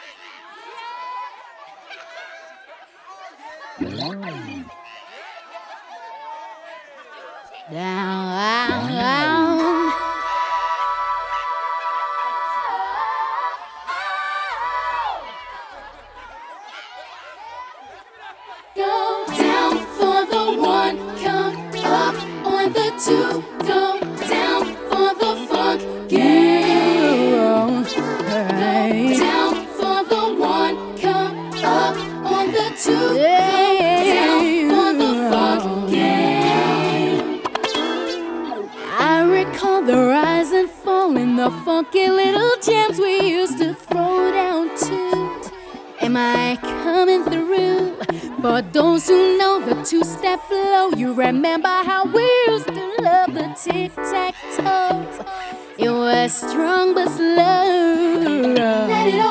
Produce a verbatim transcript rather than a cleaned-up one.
Down. Go down for the one, come up on the two. Go down for the funk game. Down for the one, come up on the two. Go down for the funk game. I recall the rise and fall in the funky little jams we used to throw down to. Am I coming through? For those who know the two-step flow, you remember how we used to love the tic-tac-toe. It was strong but slow. Let it all